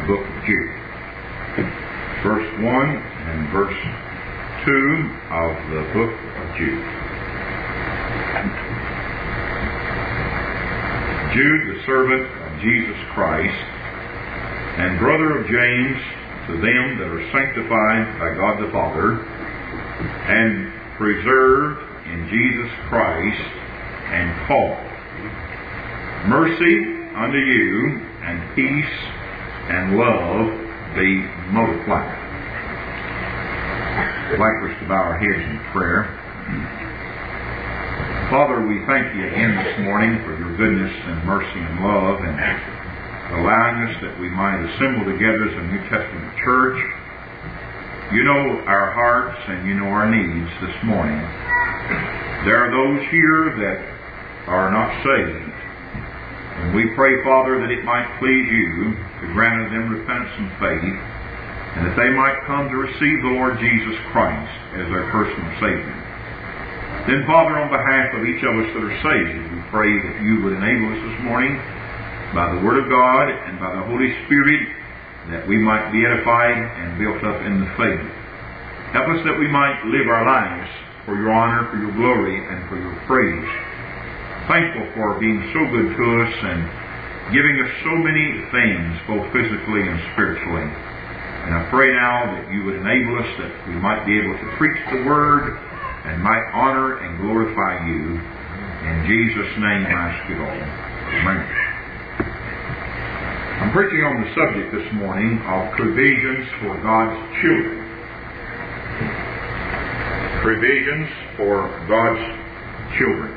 book of Jude. Verse 1 and verse 2 of the book of Jude. Jude, the servant of Jesus Christ, and brother of James, to them that are sanctified by God the Father, and preserved in Jesus Christ, and called. Mercy unto you, and peace and love be multiplied. I'd like us to bow our heads in prayer. Father, we thank you again this morning for your goodness and mercy and love, and allowing us that we might assemble together as a New Testament church. You know our hearts and you know our needs this morning. There are those here that are not saved. And we pray, Father, that it might please you to grant them repentance and faith, and that they might come to receive the Lord Jesus Christ as their personal Savior. Then, Father, on behalf of each of us that are saved, we pray that you would enable us this morning by the Word of God and by the Holy Spirit, that we might be edified and built up in the faith. Help us that we might live our lives for your honor, for your glory, and for your praise. Thankful for being so good to us and giving us so many things, both physically and spiritually. And I pray now that you would enable us that we might be able to preach the Word and might honor and glorify you. In Jesus' name I ask it all. Amen. I'm preaching on the subject this morning of provisions for God's children. Provisions for God's children.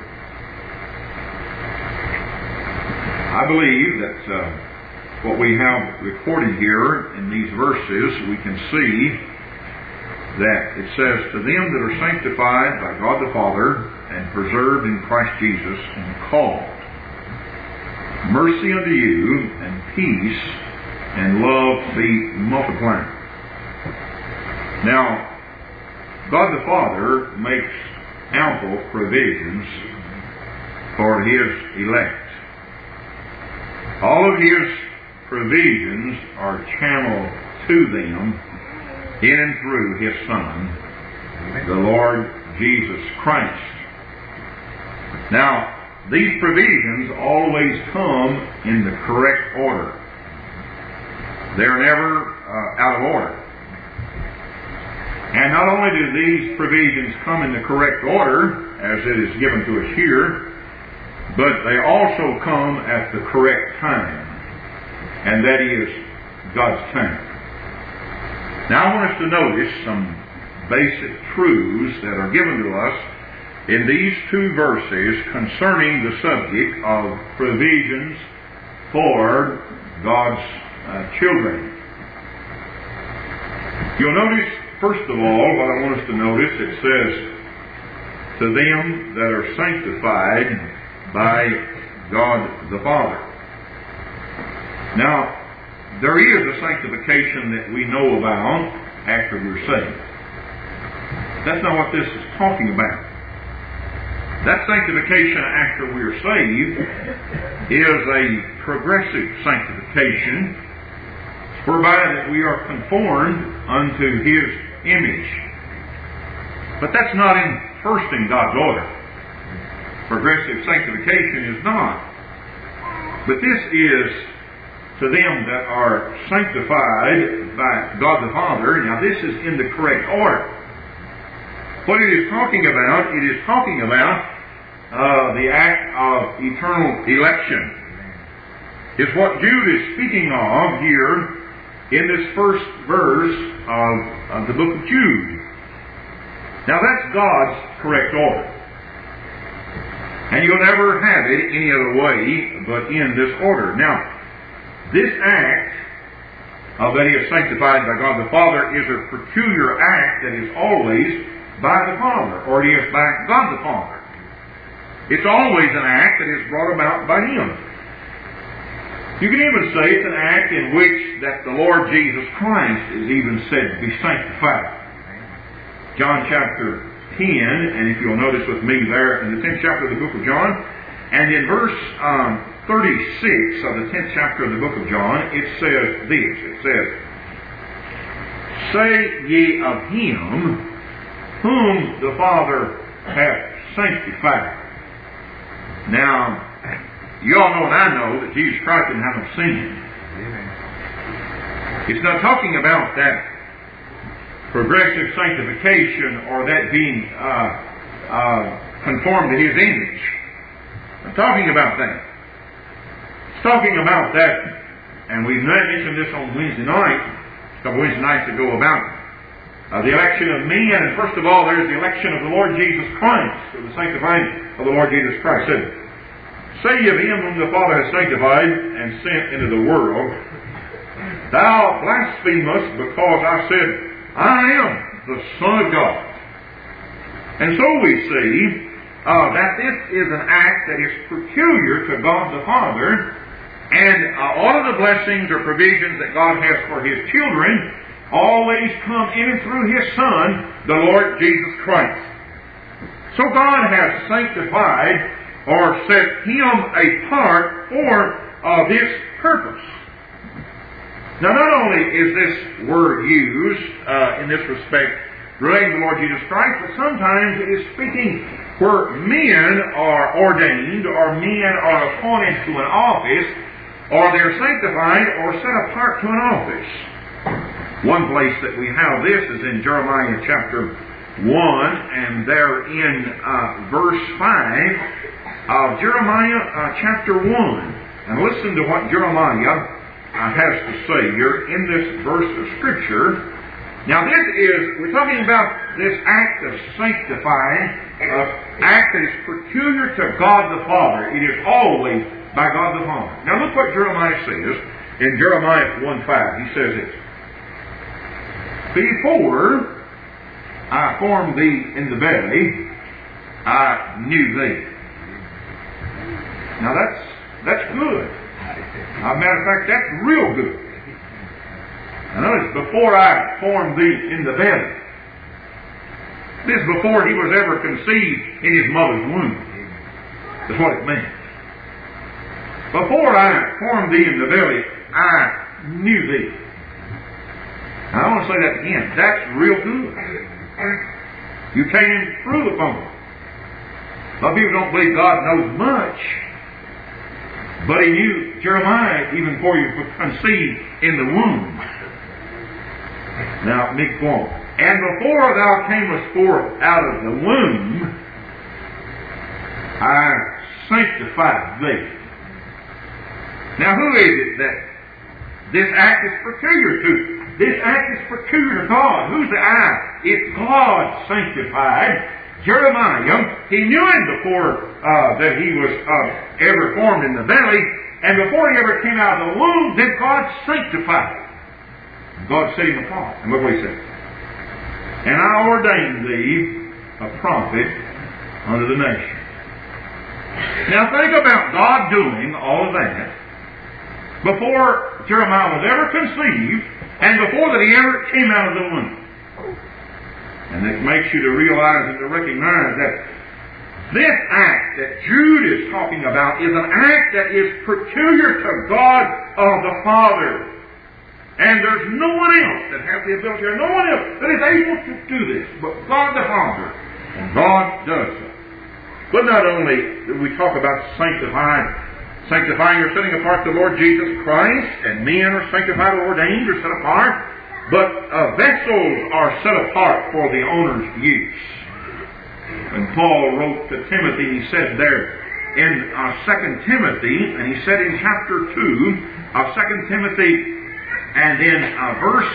I believe that what we have recorded here in these verses, we can see that it says, to them that are sanctified by God the Father and preserved in Christ Jesus and called. Mercy unto you, and peace and love be multiplied. Now, God the Father makes ample provisions for His elect. All of His provisions are channeled to them in and through His Son, the Lord Jesus Christ. Now, these provisions always come in the correct order. They're never out of order. And not only do these provisions come in the correct order, as it is given to us here, but they also come at the correct time. And that is God's time. Now I want us to notice some basic truths that are given to us in these two verses concerning the subject of provisions for God's children. You'll notice, first of all, what I want us to notice, it says, to them that are sanctified by God the Father. Now, there is a sanctification that we know about after we're saved. That's not what this is talking about. That sanctification after we're saved is a progressive sanctification whereby that we are conformed unto His image. But that's not first in God's order. Progressive sanctification is not. But this is to them that are sanctified by God the Father. Now this is in the correct order. What it is talking about, it is talking about the act of eternal election. Is what Jude is speaking of here in this first verse of the book of Jude. Now that's God's correct order. And you'll never have it any other way but in this order. Now, this act that He is sanctified by God the Father is a peculiar act that is always by the Father, or it is by God the Father. It's always an act that is brought about by Him. You can even say it's an act in which that the Lord Jesus Christ is even said to be sanctified. John chapter 10, and if you'll notice with me there in the 10th chapter of the book of John, and in verse 36 of the 10th chapter of the book of John, it says this. It says, "Say ye of him whom the Father hath sanctified." Now, you all know and I know that Jesus Christ didn't have no sin. It's not talking about that progressive sanctification or that being conformed to His image. I'm talking about that. It's talking about that, and we mentioned this on Wednesday night, a couple Wednesday nights ago, about the election of men. And first of all, there's the election of the Lord Jesus Christ, or the sanctifying of the Lord Jesus Christ. It said, "Say ye of him whom the Father hath sanctified and sent into the world, Thou blasphemest, because I said, I am the Son of God." And so we see that this is an act that is peculiar to God the Father, and all of the blessings or provisions that God has for His children always come in and through His Son, the Lord Jesus Christ. So God has sanctified or set Him apart for this purpose. Now, not only is this word used in this respect relating to the Lord Jesus Christ, but sometimes it is speaking where men are ordained or men are appointed to an office, or they're sanctified or set apart to an office. One place that we have this is in Jeremiah chapter 1, and there in verse 5 of Jeremiah chapter 1. And listen to what Jeremiah has to say here in this verse of Scripture. Now we're talking about this act of sanctifying, act that is peculiar to God the Father. It is always by God the Father. Now look what Jeremiah says in Jeremiah 1:5. He says this, "Before I formed thee in the belly, I knew thee." Now that's good. As a matter of fact, that's real good. Now notice, before I formed thee in the belly. This is before he was ever conceived in his mother's womb. That's what it meant. Before I formed thee in the belly, I knew thee. Now, I want to say that again. That's real good. You can't improve upon it. A lot of people don't believe God knows much. But He knew Jeremiah even before you were conceived in the womb. Now, big point. "And before thou camest forth out of the womb, I sanctified thee." Now, who is it that this act is peculiar to? This act is peculiar to God. Who's the I? It's God sanctified Jeremiah. He knew him before that he was ever formed in the belly, and before he ever came out of the womb, then God sanctified him. God set him apart. And look what He said. "And I ordained thee a prophet unto the nation." Now think about God doing all of that before Jeremiah was ever conceived, and before that he ever came out of the womb. And it makes you to realize and to recognize that this act that Jude is talking about is an act that is peculiar to God the Father. And there's no one else that has the ability, or no one else that is able to do this, but God the Father. And God does so. But not only do we talk about sanctifying or setting apart the Lord Jesus Christ, and men are sanctified or ordained or set apart, but vessels are set apart for the owner's use. And Paul wrote to Timothy, he said there in 2 Timothy, and he said in chapter 2 of 2 Timothy, and in verse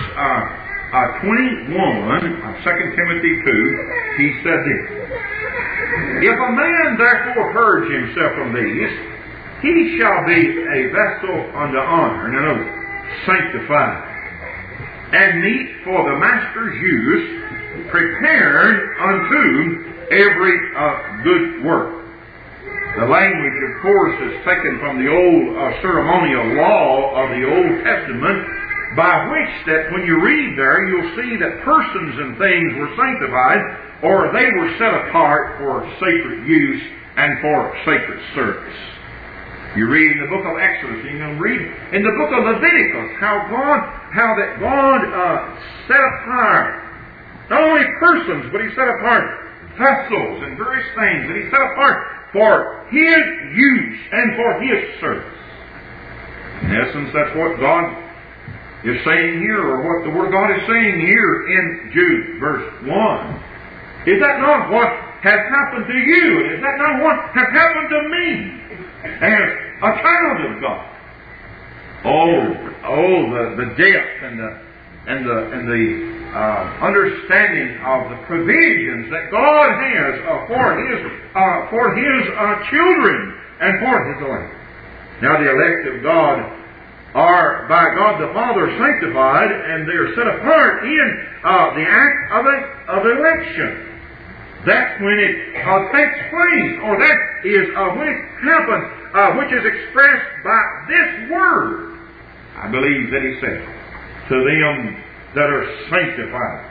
21 of 2 Timothy 2, he said this, "If a man therefore purge himself from these, he shall be a vessel unto honor," and another, sanctified, "and meet for the master's use, prepared unto every good work." The language, of course, is taken from the old ceremonial law of the Old Testament, by which that when you read there, you'll see that persons and things were sanctified, or they were set apart for sacred use and for sacred service. You read in the book of Exodus, you can read in the book of Leviticus how that God set apart not only persons, but He set apart vessels and various things that He set apart for His use and for His service. In essence, that's what God is saying here, or what the Word of God is saying here in Jude, verse 1. Is that not what has happened to you? And is that not what has happened to me as a child of God? The depth and the understanding of the provisions that God has for His children and for His elect. Now, the elect of God are by God the Father sanctified, and they are set apart in the act of election. That's when it takes place, or that is when it happens, which is expressed by this word. I believe that He said, to them that are sanctified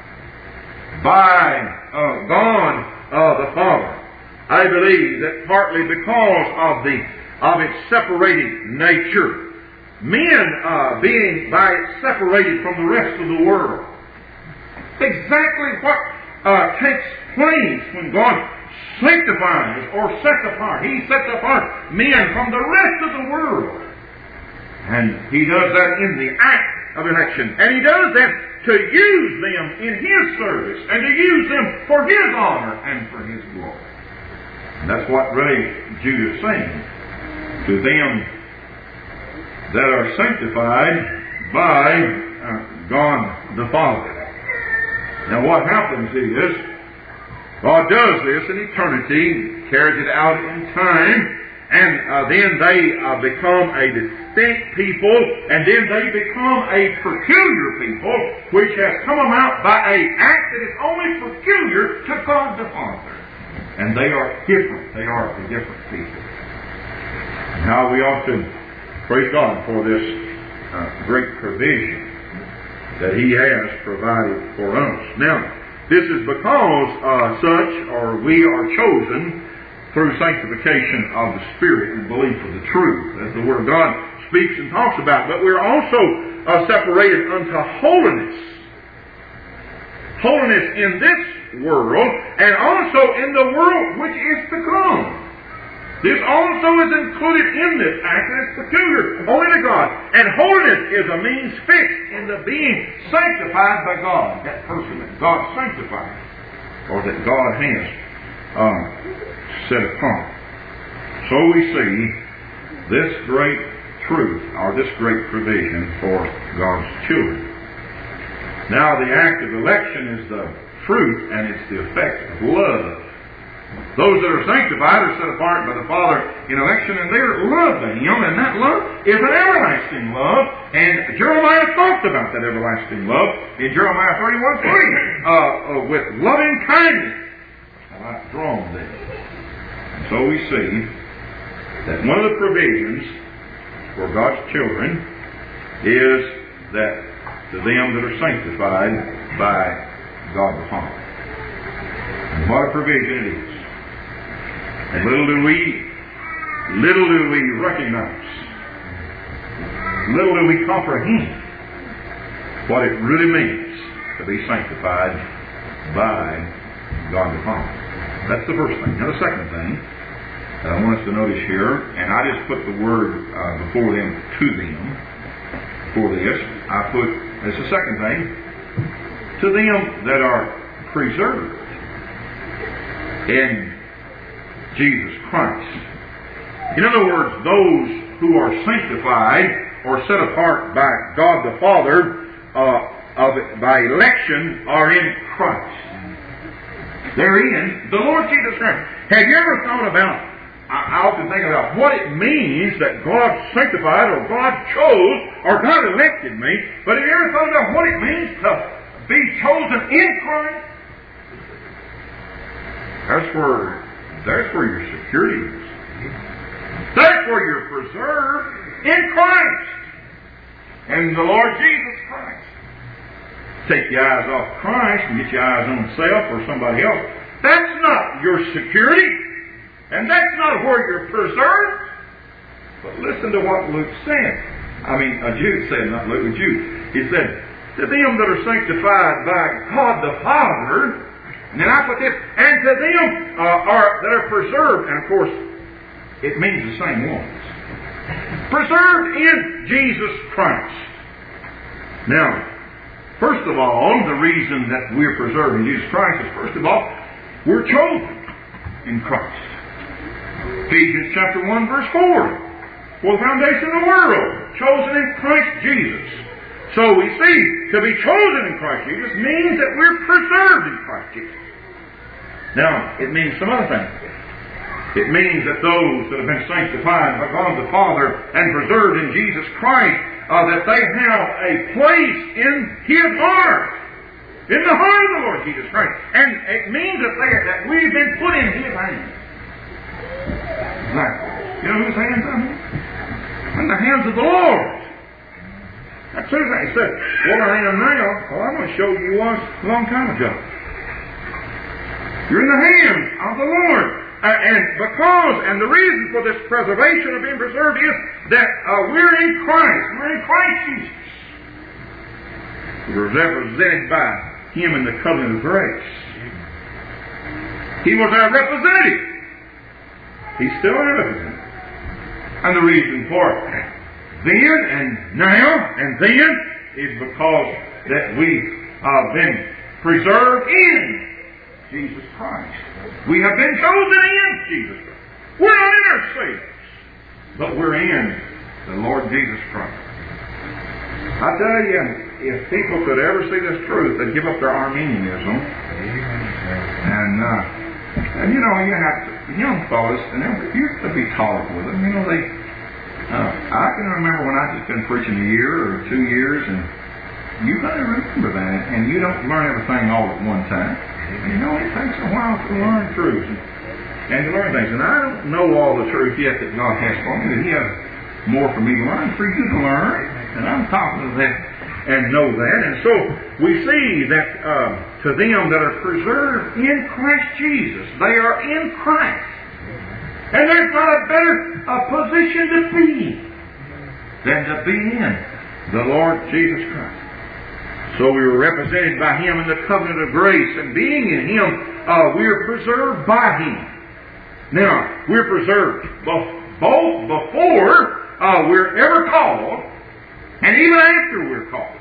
by God the Father. I believe that partly because of its separated nature, men being by it separated from the rest of the world. Exactly what takes place when God sanctifies or sets apart. He sets apart men from the rest of the world. And He does that in the act of election. And He does that to use them in His service and to use them for His honor and for His glory. And that's what really Jude is saying. To them that are sanctified by God the Father. Now what happens is, God does this in eternity, carries it out in time, and then they become a distinct people, and then they become a peculiar people, which has come about by an act that is only peculiar to God the Father. And they are different. They are a different people. Now we ought to praise God for this great provision that He has provided for us. Now, this is because we are chosen through sanctification of the Spirit and belief of the truth, as the Word of God speaks and talks about. But we're also separated unto holiness. Holiness in this world, and also in the world which is to come. This also is included in this act, and it's peculiar only to God. And holiness is a means fixed in the being sanctified by God. That person that God sanctifies, or that God has set apart. So we see this great truth, or this great provision for God's children. Now the act of election is the fruit, and it's the effect of love. Those that are sanctified are set apart by the Father in election, and they're loved by Him, and that love is an everlasting love. And Jeremiah talked about that everlasting love in Jeremiah 31:3 with loving kindness. I've drawn there. And so we see that one of the provisions for God's children is that to them that are sanctified by God the Father. And what a provision it is. And little do we recognize, little do we comprehend what it really means to be sanctified by God the Father. That's the first thing. Now the second thing that I want us to notice here, and I just put the word before them, to them, for this, I put, as the second thing, to them that are preserved in Jesus Christ. In other words, those who are sanctified or set apart by God the Father by election are in Christ. They're in the Lord Jesus Christ. Have you ever thought about, I often think about what it means that God sanctified or God chose or God elected me, but have you ever thought about what it means to be chosen in Christ? That's where your security is. That's where you're preserved in Christ. And the Lord Jesus Christ. Take your eyes off Christ and get your eyes on self or somebody else. That's not your security. And that's not where you're preserved. But listen to what Luke said. Jude said, not Luke, but Jude. He said, to them that are sanctified by God the Father, and then I put this, and to them that are preserved, and of course, it means the same ones. Preserved in Jesus Christ. Now, first of all, the reason that we're preserved in Jesus Christ is, first of all, we're chosen in Christ. Ephesians chapter 1, verse 4. For the foundation of the world, chosen in Christ Jesus. So we see, to be chosen in Christ Jesus means that we're preserved in Christ Jesus. Now, it means some other things. It means that those that have been sanctified by God the Father and preserved in Jesus Christ, that they have a place in His heart, in the heart of the Lord Jesus Christ. And it means that we've been put in His hands. Now, you know whose hands I'm in? In the hands of the Lord. That's what he said. What I am now, I'm going to show you was a long time ago. You're in the hands of the Lord. And the reason for this preservation of being preserved is that we're in Christ. We're in Christ Jesus. We're represented by Him in the covenant of grace. He was our representative. He's still our representative. And the reason for it, then and now and then, is because that we've been preserved in Jesus Christ. We have been chosen in Jesus Christ. We're not in ourselves, but we're in the Lord Jesus Christ. I tell you, if people could ever see this truth, they'd give up their Arminianism. And you know, you have to, young fellas, and you have to be tolerant with them. You know, I can remember when I just been preaching a year or 2 years, and you got to remember that, and you don't learn everything all at one time. You know, it takes a while to learn truth and to learn things. And I don't know all the truth yet that God has for me, that He has more for me to learn, for you to learn, and I'm talking to that and know that. And so we see that to them that are preserved in Christ Jesus, they are in Christ. And there's not a better position to be than to be in the Lord Jesus Christ. So we were represented by Him in the covenant of grace, and being in Him, we are preserved by Him. Now, we're preserved both before we're ever called, and even after we're called.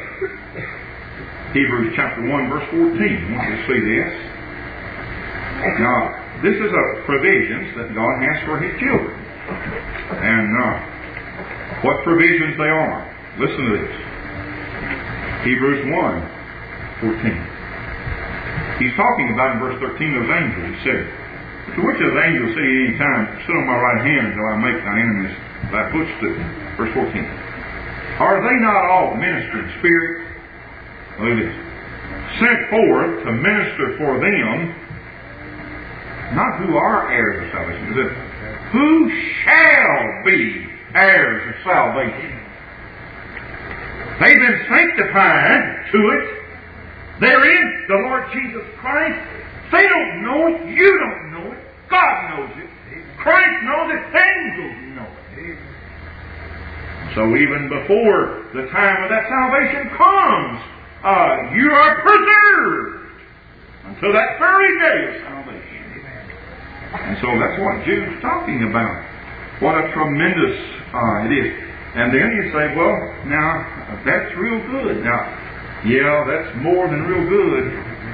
Hebrews chapter 1, verse 14. I want you to see this. Now, this is a provisions that God has for His children. And what provisions they are. Listen to this. Hebrews 1, 14. He's talking about in verse 13 those angels. He said, to which of the angels say at any time, sit on my right hand until I make thy enemies thy footstool. Verse 14. Are they not all ministering spirits? Look at this. Sent forth to minister for them, not who are heirs of salvation, but who shall be heirs of salvation. They've been sanctified to it. They're in the Lord Jesus Christ. They don't know it. You don't know it. God knows it. Christ knows it. Angels know it. So even before the time of that salvation comes, you are preserved until that very day of salvation. And so that's what Jude's talking about. What a tremendous it is. And then you say, well, now, that's real good. Now, yeah, that's more than real good.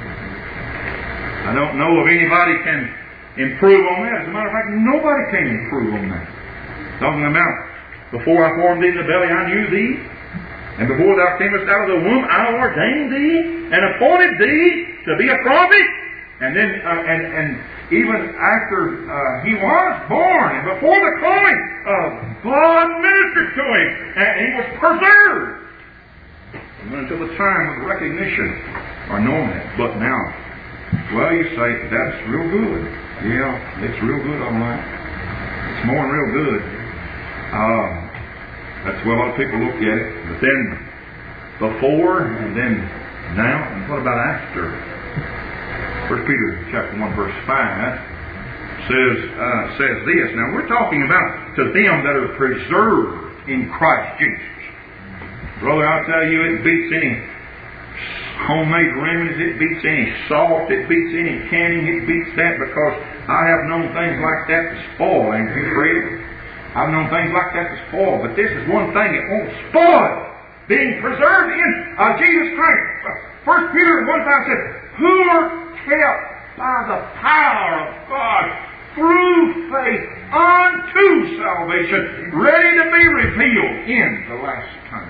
I don't know if anybody can improve on that. As a matter of fact, nobody can improve on that. Talking about, before I formed thee in the belly, I knew thee. And before thou camest out of the womb, I ordained thee and appointed thee to be a prophet. And then, and even after he was born, and before the calling, God ministered to him, and he was preserved. And until the time of recognition or knowing it. But now, well, you say, that's real good. Yeah, it's real good, all right. It's more than real good. That's the way a lot of people look at it. But then, before, and then now, and what about after? 1 Peter chapter 1, verse 5. says this. Now we're talking about to them that are preserved in Christ Jesus. Brother, I'll tell you, it beats any homemade remedies, it beats any salt, it beats any canning, it beats that, because I have known things like that to spoil, ain't you, Fred? I've known things like that to spoil, but this is one thing that won't spoil, being preserved in Jesus Christ. 1 Peter 1:5 says, who are kept by the power of God through faith unto salvation, ready to be revealed in the last time.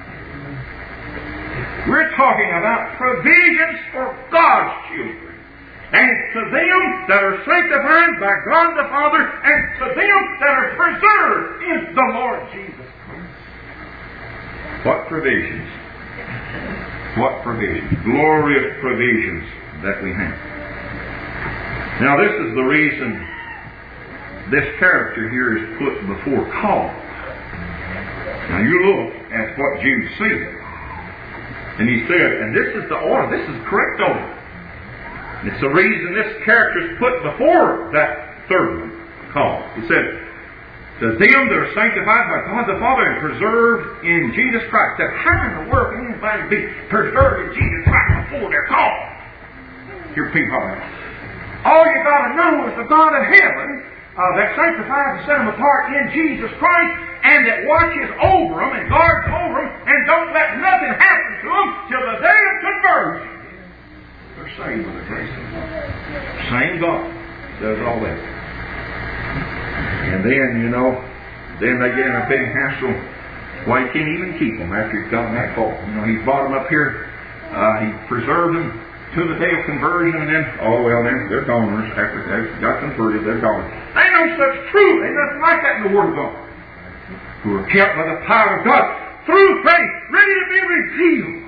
We're talking about provisions for God's children. And it's to them that are sanctified by God the Father, and to them that are preserved in the Lord Jesus Christ. What provisions? What provisions? Glorious provisions that we have. Now this is the reason this character here is put before cause. Now you look at what Jude said. And he said, and this is the order, this is the correct order. It's the reason this character is put before that third one called. He said, to them that are sanctified by God the Father and preserved in Jesus Christ. That how in the world can anybody be preserved in Jesus Christ before they're called? Hear people talking about. All you got to know is the God of heaven that sanctifies and set them apart in Jesus Christ, and that watches over them and guards over them and don't let nothing happen to them till the day of conversion. They're saved by the grace of God. Same God does all that. And then, then they get in a big hassle. Why, he can't even keep them after he's gotten that far. He brought them up here. He preserved them to the day of conversion, and then, then they're goners. After they've got converted, they're goners. Ain't no such truth. Ain't nothing like that in the Word of God. Who are kept by the power of God through faith, ready to be revealed.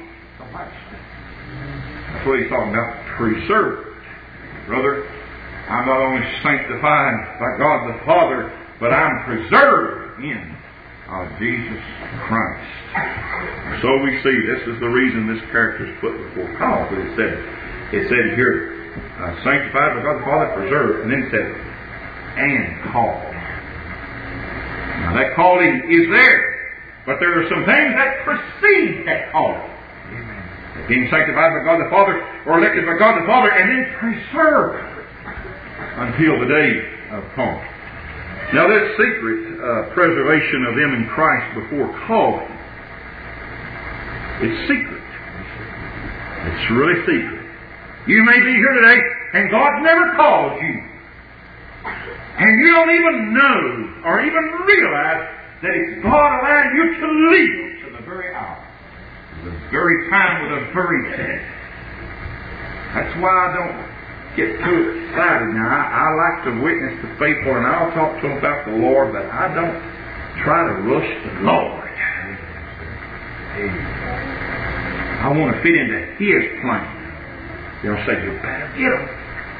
That's what he's talking about. Preserved. Brother, I'm not only sanctified by God the Father, but I'm preserved in Jesus Christ. So we see this is the reason this character is put before cause. But it said here, sanctified by God the Father, preserved, and then it said, and called. Now that calling is there, but there are some things that precede that calling. Being sanctified by God the Father, or elected by God the Father, and then preserved until the day of calling. Now this secret preservation of them in Christ before calling, it's secret. It's really secret. You may be here today, and God never called you. And you don't even know or even realize that it's God allowing you to live to the very hour, the very time, with the very day. That's why I don't get too excited. Now, I like to witness to faithful, and I'll talk to them about the Lord, but I don't try to rush the Lord. I want to fit into His plan. They'll say, you better get them.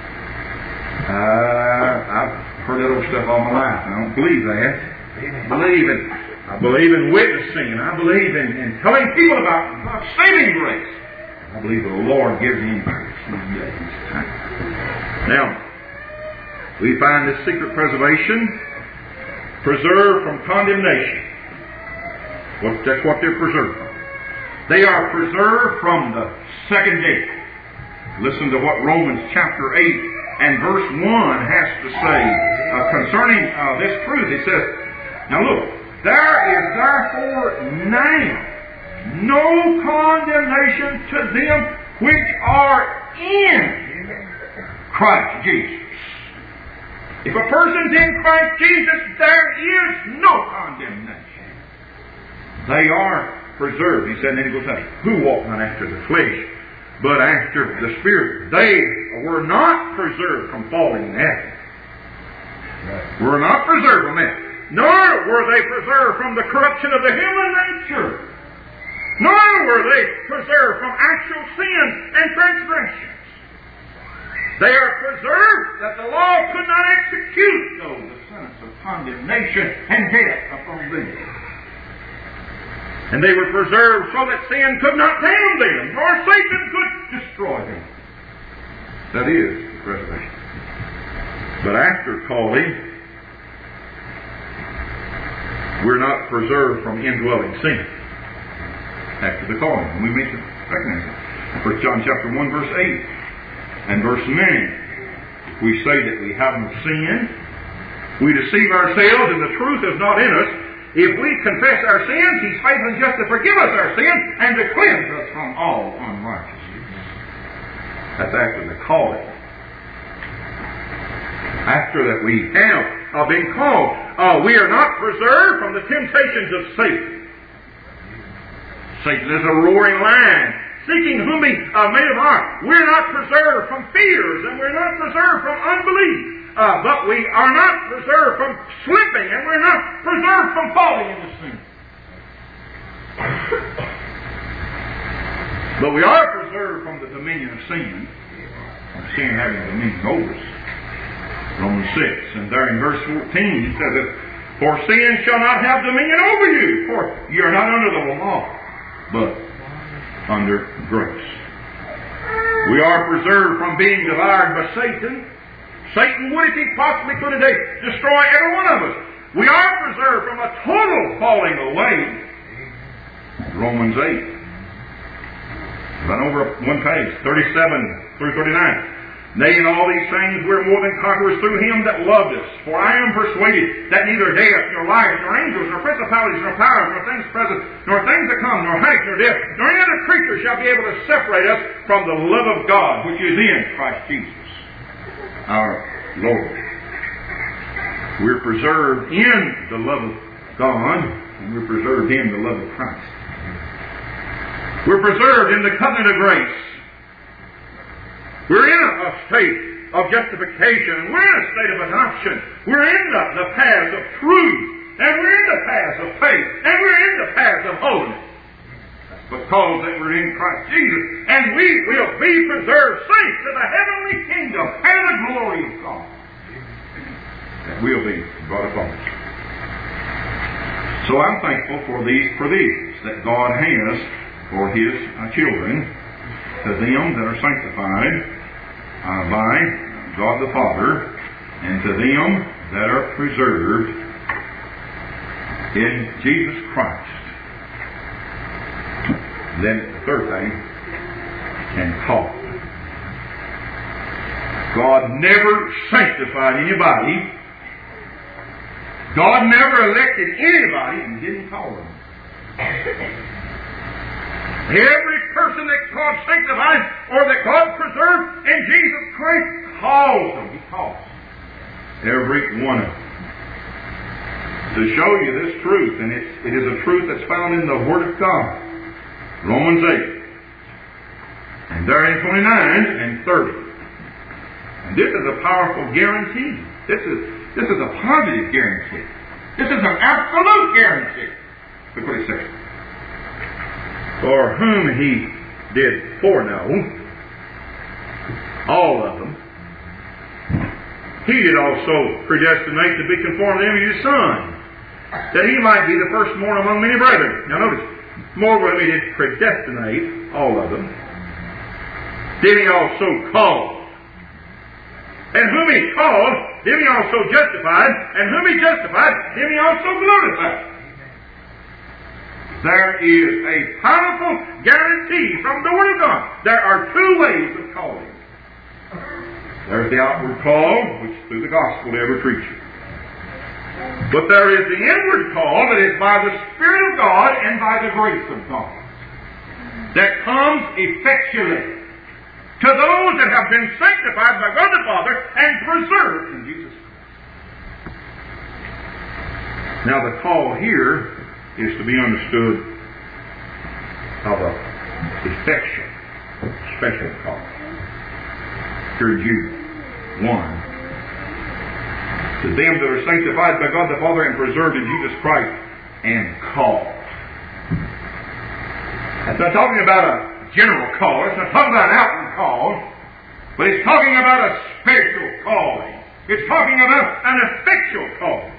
I've heard that old stuff all my life, and I don't believe that. I believe in witnessing, and I believe in telling people about God's saving grace. I believe the Lord gives the increase in His time. Now, we find this secret preservation preserved from condemnation. That's what they're preserved from. They are preserved from the second death. Listen to what Romans chapter 8 and verse 1 has to say concerning this truth. It says, now look, there is therefore now no condemnation to them which are in Christ Jesus. If a person's in Christ Jesus, there is no condemnation. They are preserved. He said, and then he goes on, who walk not after the flesh, but after the Spirit. They were not preserved from falling in heaven. Were not preserved from that. Nor were they preserved from the corruption of the human nature. Nor were they preserved from actual sin and transgressions. They are preserved that the law could not execute, though, the sentence of condemnation and death upon them. And they were preserved so that sin could not damn them, nor Satan could destroy them. That is preservation. But after calling, we're not preserved from indwelling sin. After the calling. And we mentioned second answer. 1 John chapter 1 verse 8 and verse 9. We say that we have no sin. We deceive ourselves and the truth is not in us. If we confess our sins, He's faithful and just to forgive us our sins and to cleanse us from all unrighteousness. That's after the calling. After that we have been called, we are not preserved from the temptations of Satan. Satan is a roaring lion, seeking whom he may devour. We're not preserved from fears, and we're not preserved from unbelief. But we are not preserved from slipping, and we're not preserved from falling into sin. But we are preserved from the dominion of sin, from sin having dominion over us. Romans 6, and there in verse 14 he says that, for sin shall not have dominion over you, for you are not under the law, but under grace. We are preserved from being devoured by Satan. Satan would, if he possibly could today, destroy every one of us. We are preserved from a total falling away. Romans 8. Run over one page, 37 through 39. Nay, in all these things we're more than conquerors through Him that loved us. For I am persuaded that neither death, nor life, nor angels, nor principalities, nor powers, nor things present, nor things to come, nor height, nor depth, nor any other creature shall be able to separate us from the love of God, which is in Christ Jesus, our Lord. We're preserved in the love of God, and we're preserved in the love of Christ. We're preserved in the covenant of grace. We're in a state of justification, and we're in a state of adoption. We're in the paths of truth, and we're in the paths of faith, and we're in the paths of holiness. Because that we're in Christ Jesus, and we will be preserved saints to the heavenly kingdom and the glory of God that will be brought upon us. So I'm thankful for these provisions that God has for His children, to them that are sanctified by God the Father, and to them that are preserved in Jesus Christ. Then the third thing, and called. God never sanctified anybody. God never elected anybody and didn't call them. Every person that God sanctified or that God preserved in Jesus Christ calls them. He calls every one of them. To show you this truth, and it is a truth that's found in the Word of God. Romans 8. And there in 29 and 30. And this is a powerful guarantee. This is a positive guarantee. This is an absolute guarantee. Look what it says. For whom He did foreknow, all of them, He did also predestinate to be conformed to the image of His Son, that He might be the firstborn among many brethren. Now notice, moreover He did predestinate, all of them, did He also call. And whom He called, did He also justify, and whom He justified, did He also glorify. There is a powerful guarantee from the Word of God. There are two ways of calling. There's the outward call, which is through the gospel to every creature. But there is the inward call that is by the Spirit of God and by the grace of God, that comes effectually to those that have been sanctified by God the Father and preserved in Jesus Christ. Now the call here is to be understood of a effectual, special call. Here Jude 1. To them that are sanctified by God the Father and preserved in Jesus Christ and called. It's not talking about a general call. It's not talking about an outward call. But it's talking about a special calling. It's talking about an effectual calling.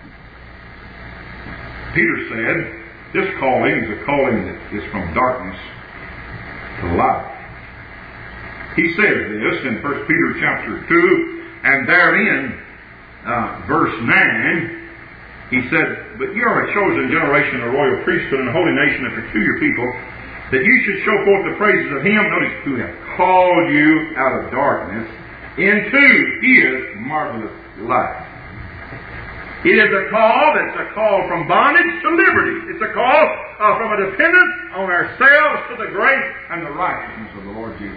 Peter said, this calling is a calling that is from darkness to light. He says this in 1 Peter chapter 2 And therein, verse 9, he said, "But you are a chosen generation, a royal priesthood, and a holy nation, a peculiar people, that you should show forth the praises of Him," notice, "who have called you out of darkness into His marvelous light." It is a call that's a call from bondage to liberty. It's a call from a dependence on ourselves to the grace and the righteousness of the Lord Jesus.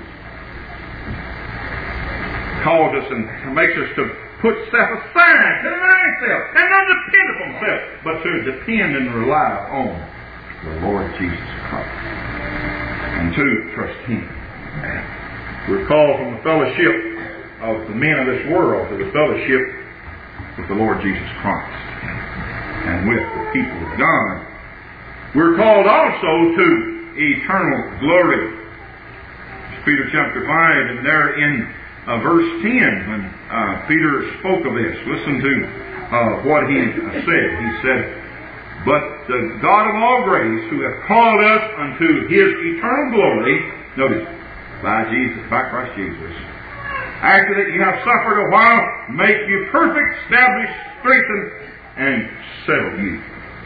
It calls us and makes us to put self aside, to deny self, and not depend upon self, but to depend and rely on the Lord Jesus Christ, and to trust Him. We're called from the fellowship of the men of this world to the fellowship with the Lord Jesus Christ and with the people of God. We're called also to eternal glory. It's Peter chapter 5, and there in verse 10, when Peter spoke of this, listen to what he said. He said, "But the God of all grace, who hath called us unto His eternal glory," notice, by Christ Jesus, "after that you have suffered a while, make you perfect, establish, strengthen, and settle you."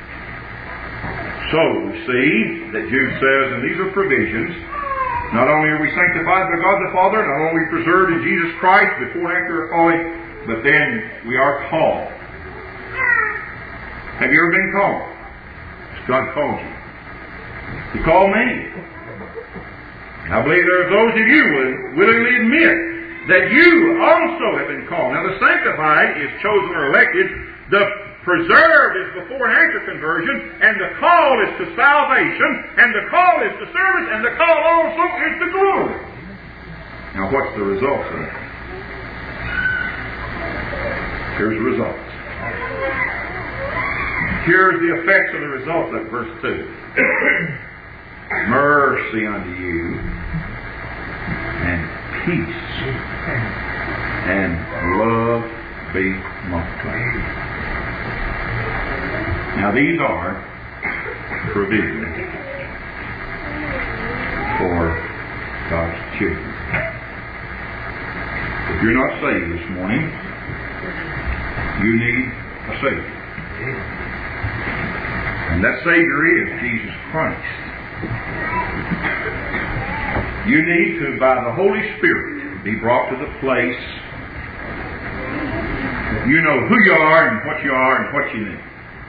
So we see that Jude says, and these are provisions, not only are we sanctified by God the Father, not only are we preserved in Jesus Christ before and after our calling, but then we are called. Have you ever been called? Has God called you? He called me. I believe there are those of you who willingly admit that you also have been called. Now the sanctified is chosen or elected. The preserved is before and after conversion, and the call is to salvation, and the call is to service, and the call also is to glory. Now what's the result of that? Here's the results. Here's the effects of the results of verse 2. Mercy unto you, and peace, and love be multiplied. Now these are provisions for God's children. If you're not saved this morning, you need a Savior. And that Savior is Jesus Christ. You need to, by the Holy Spirit, be brought to the place that you know who you are and what you need.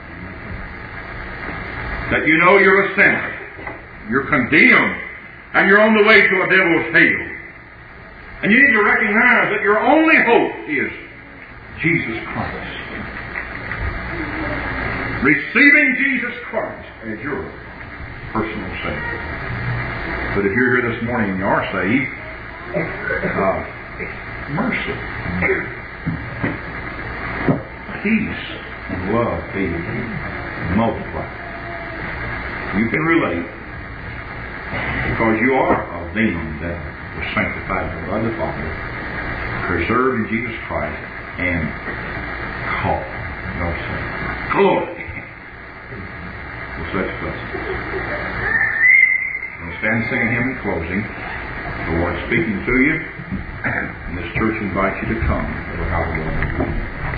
That you know you're a sinner, you're condemned, and you're on the way to a devil's hell. And you need to recognize that your only hope is Jesus Christ. Receiving Jesus Christ as your personal Savior. But if you're here this morning and you are saved, mercy, peace, and love be multiplied. You can relate because you are of them that were sanctified by God the Father, preserved in Jesus Christ, and called. No Savior. Glory. For such blessings. We'll stand and sing a hymn in closing. The Lord speaking to you, and this church invites you to come.